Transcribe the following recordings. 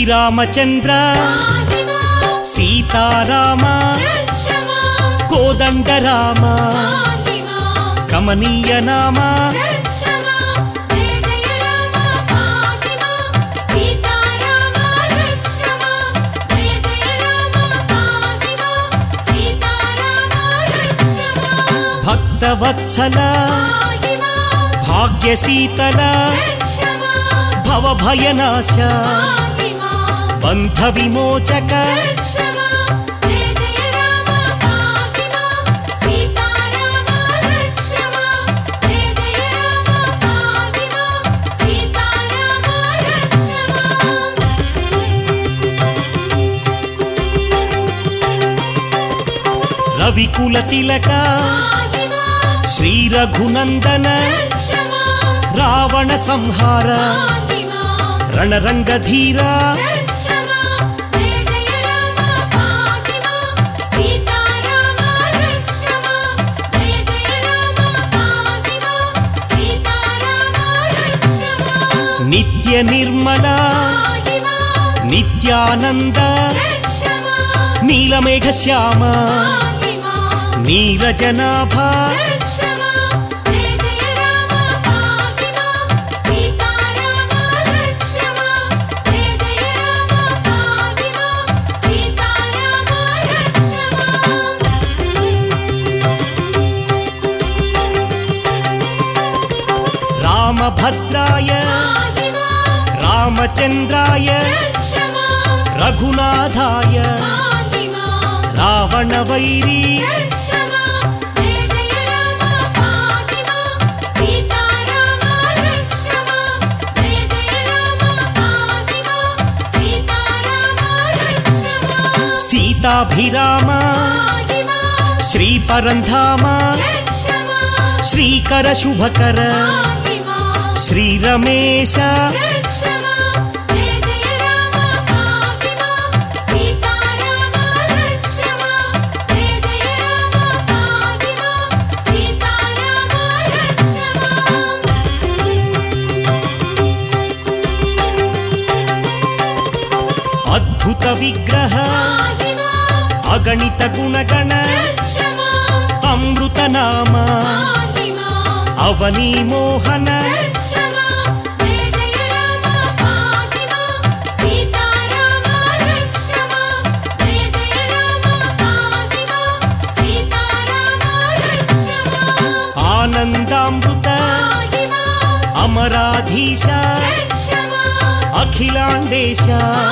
శ్రీరామచంద్ర సీతారామ కోదండరామ కమనీయ నామ భక్తవత్సల భాగ్యశీతల భవభయనాశ బంధ విమోచక రవికుల తిలక శ్రీ రఘునందన రావణ సంహార రణరంగధీర నిత్య నిర్మల నిత్యానంద నీలమేఘ శ్యామ నీరజనాభ రామభద్రాయ రామచంద్రాయ రఘునాథాయ రావణవైరీ సీతాభిరామ శ్రీపరంధామ శ్రీకర శుభకర శ్రీరమేశ అద్భుత విగ్రహ అగణిత గుణగణ అమృత నామ అవనీ మోహన ఆనందామృత అమరాధీశ అఖిలాండేశ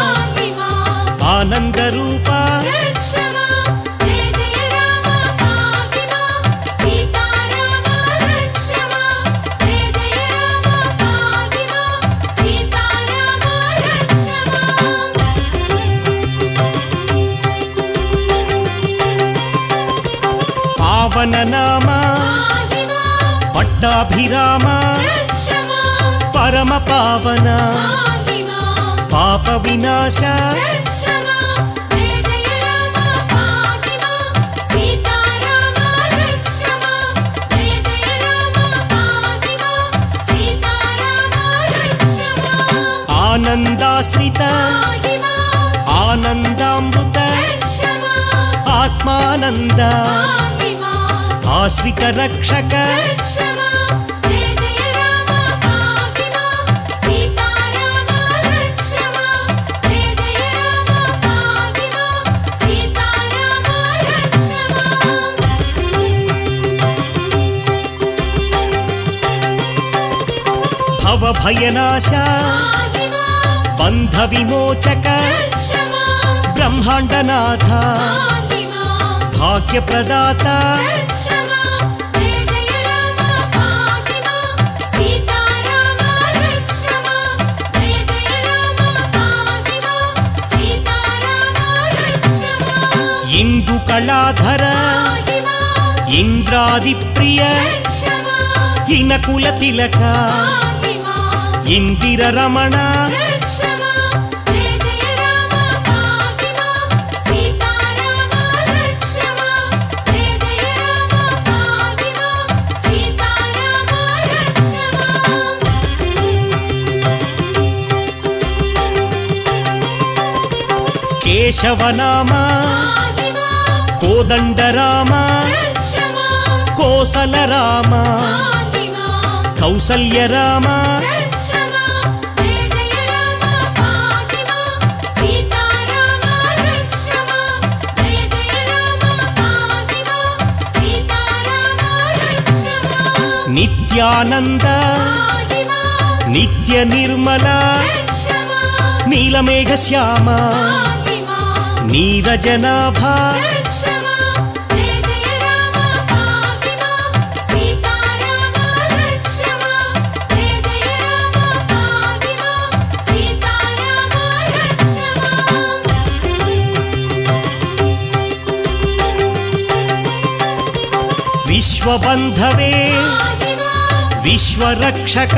ఆనంద రూప పావన నామ పట్టాభిరామ పరమ పావన పాప వినాశ ఆనందాశ్రిత ఆనందామృత ఆత్మానంద ఆశ్రిత రక్షక భవభయనాశ బంధ విమోచక బ్రహ్మాండనాథ భాగ్యప్రదాత ఇందు కళాధర ఇంద్రాది ప్రియ ఇనకుల తిలక ఇందిర రమణ కేశవనామ కోదండరామ కోసలరామ కౌసల్యరామ నిత్యానంద నిత్య నిర్మల నీలమేఘ శ్యామ నీరజనాభ విశ్వబంధవే విశ్వరక్షక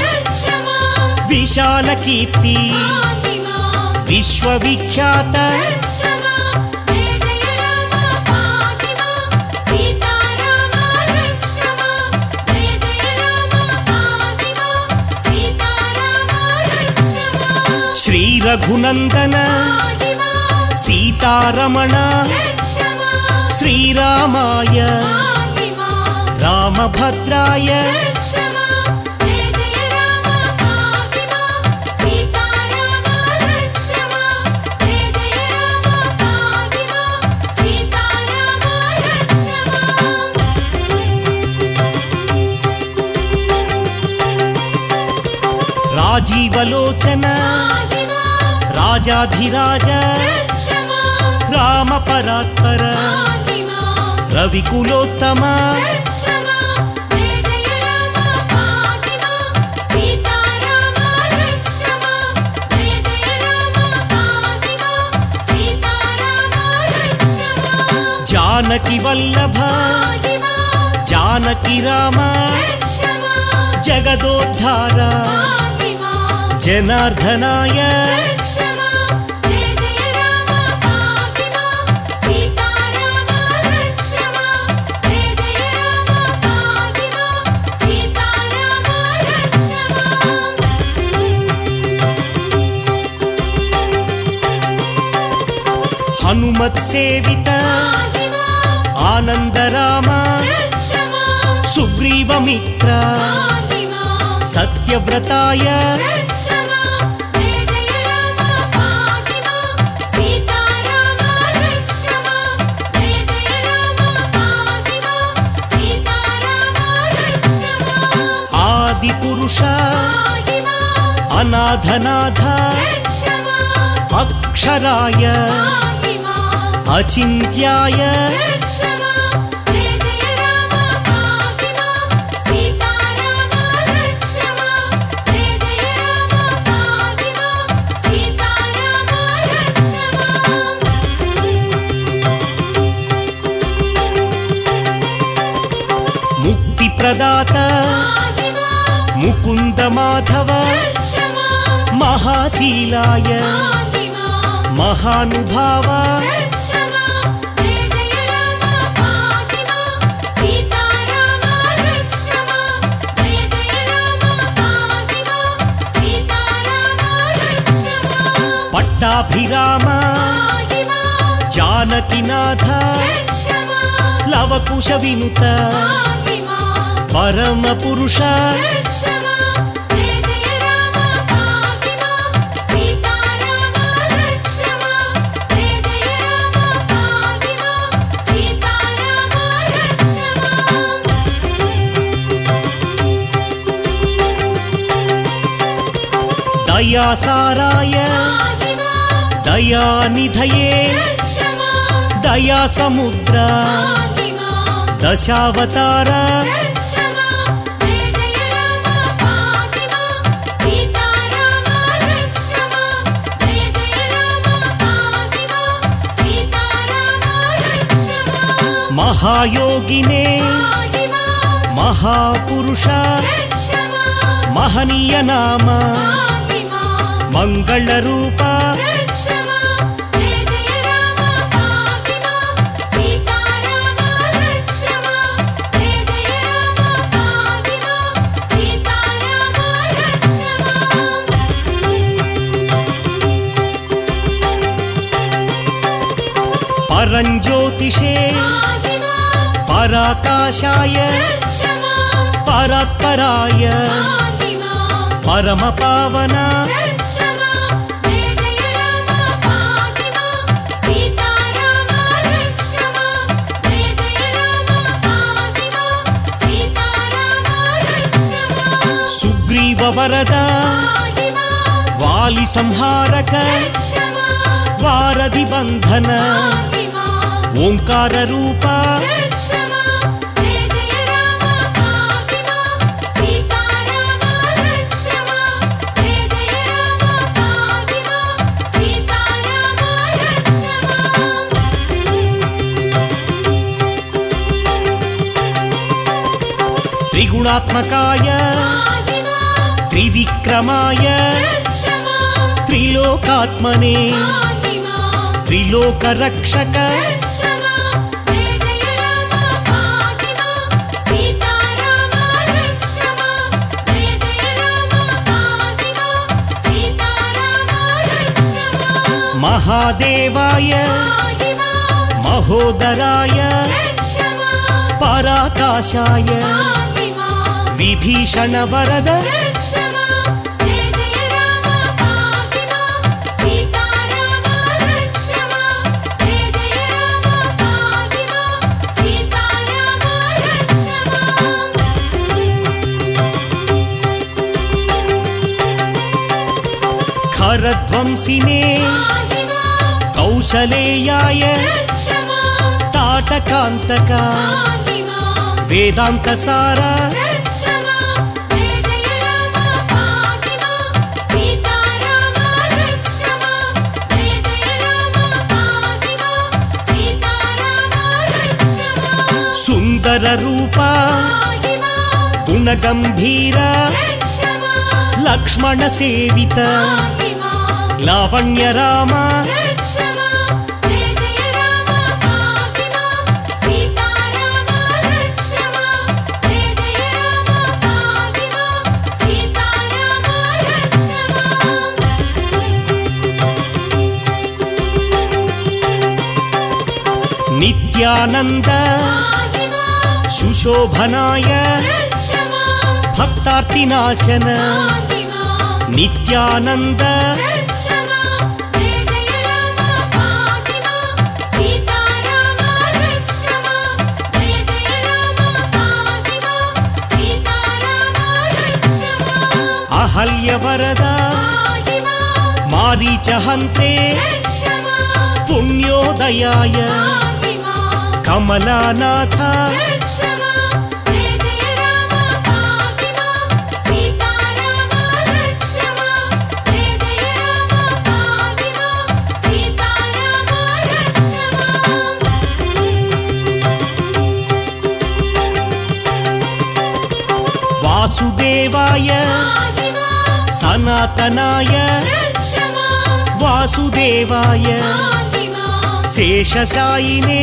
విశాల కీర్తి విశ్వవిఖ్యాత శ్రీ రఘునందన సీతారమణ శ్రీరామాయ రామభద్రాయ రాజీవలోచన రాజాధిరాజ రామపరాత్పర రవికులోత్తమ జానకి వల్లభ జానకి రామ జగదోద్ధార జనార్దనాయ హనుమత్ సేవిత ఆనందరామ సుగ్రీవమిత్ర సత్యవ్రతాయ ఆదిపురుష అనాథనాథ అక్షరాయ అచింత్యాయ ముక్తి ప్రదాత ముకుంద మాధవ మహాశీలాయ మహానుభావ పట్టాభిరామ జానకినాథ లవకుశ వినుత పరమ పురుష దయాసారాయ దయానిధయే దయా సముద్ర దశావతార మహాయోగినే మహాపురుష మహనీయ నామ మంగళ రూప పరంజ్యోతిషే పరాకాశాయ పరాత్పరాయ పరమపావన సుగ్రీవ వరద వాలి సంహారక వారధి బంధన ఓంకార రూప త్రిగుణాత్మకాయ త్రివిక్రమాయ త్రిలోకాత్మనే త్రిలోకరక్షక మహాదేవాయ మహోదరాయ పరాకాశాయ విభీషణ వరద ఖరధ్వంసినే కౌశలేయాయ తాటకాంతక వేదాంత సార సుందర రూప గుణగంభీర లక్ష్మణ సేవిత లావణ్య రామ నిత్యానంద సుశోభనాయ భక్తార్తినాశన నిత్యానంద అహల్యవరద మారీచహంత్రే పుణ్యోదయాయ కమలానాథ వాసుదేవాయ సనాతనాయ వాసుదేవాయ శేషశాయినే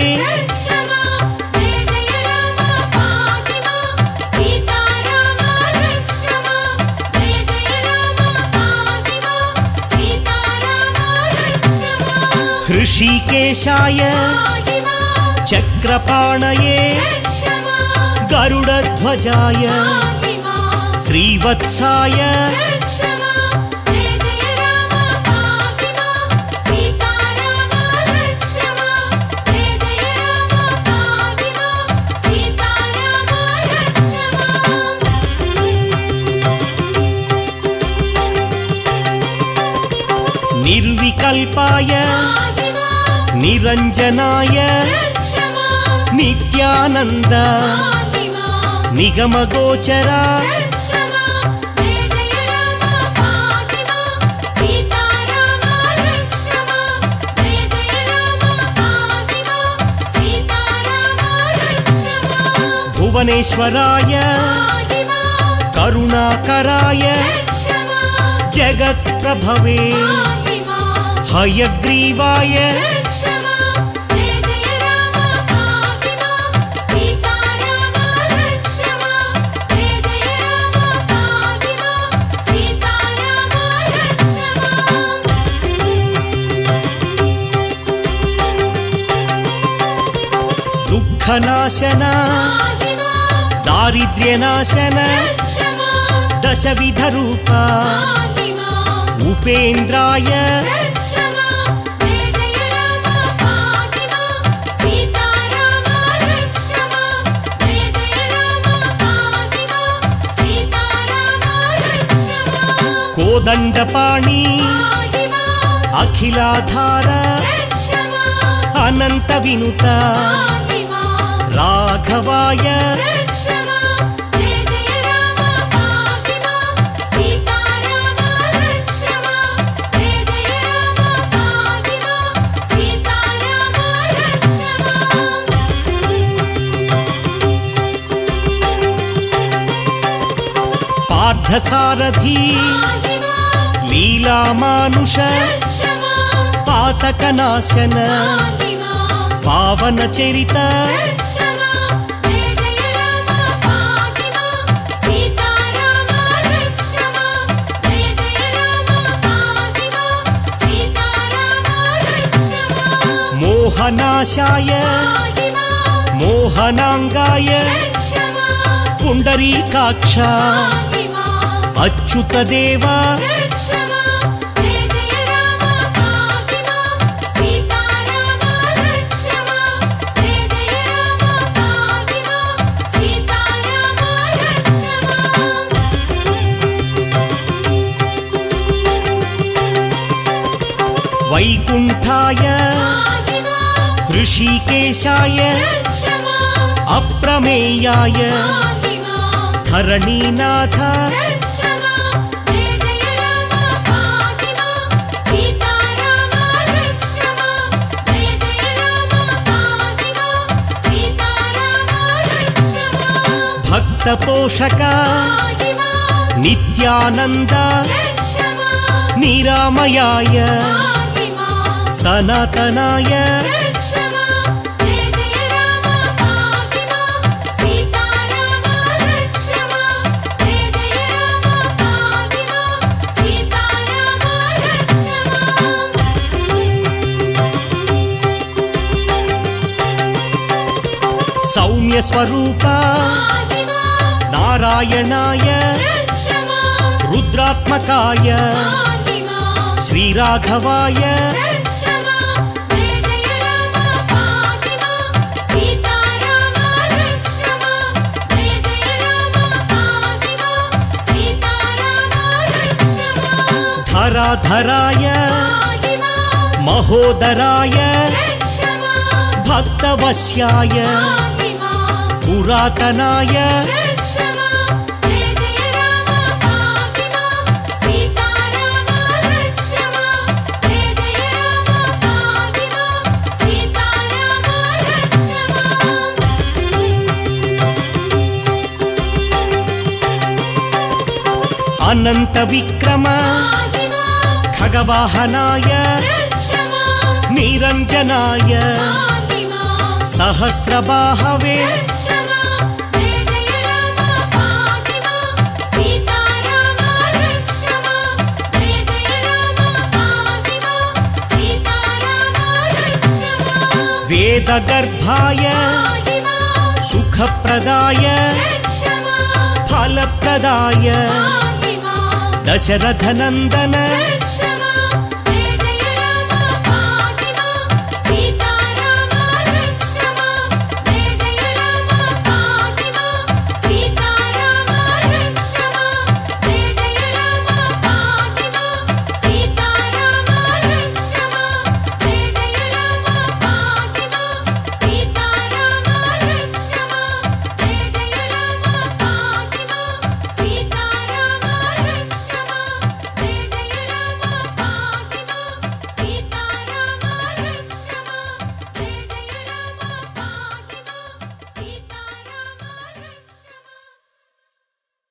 హృషికేశాయ చక్రపాణయే గరుడధ్వజాయ శ్రీవత్సాయ నిర్వికల్పాయ నిరంజనాయ నిత్యానంద నిగమగోచర భువనేశ్వరాయ కరుణాకరాయ జగత్ప్రభవే హయగ్రీవాయ दाहनाशन दारिद्र्यनाशन दशविधरूपा उपेन्द्राय कोदंडपाणि अखिलाधार अनंत विनुत राघवाय पार्थसारथी लीला मानुष पातकनाशन पावन चरित मोहनाशाय मोहनांगाय पुंडरीकाक्ष अच्युत देवा वैकुंठाय ऋषिकेशाय अप्रमेयाय धरणीनाथ भक्तपोषक नित्यानंद निरामयाय सनातनाय सौम्य स्वरूपा नारायणाय रुद्रात्मकाय श्रीराघवाय धराधराय महोदराय भक्तवश्याय पुरातनाय अनंत विक्रम खगवाहनाय निरंजनाय सहस्रबाहवे वेदगर्भाय सुखप्रदाय फलप्रदाय दशरथनंदन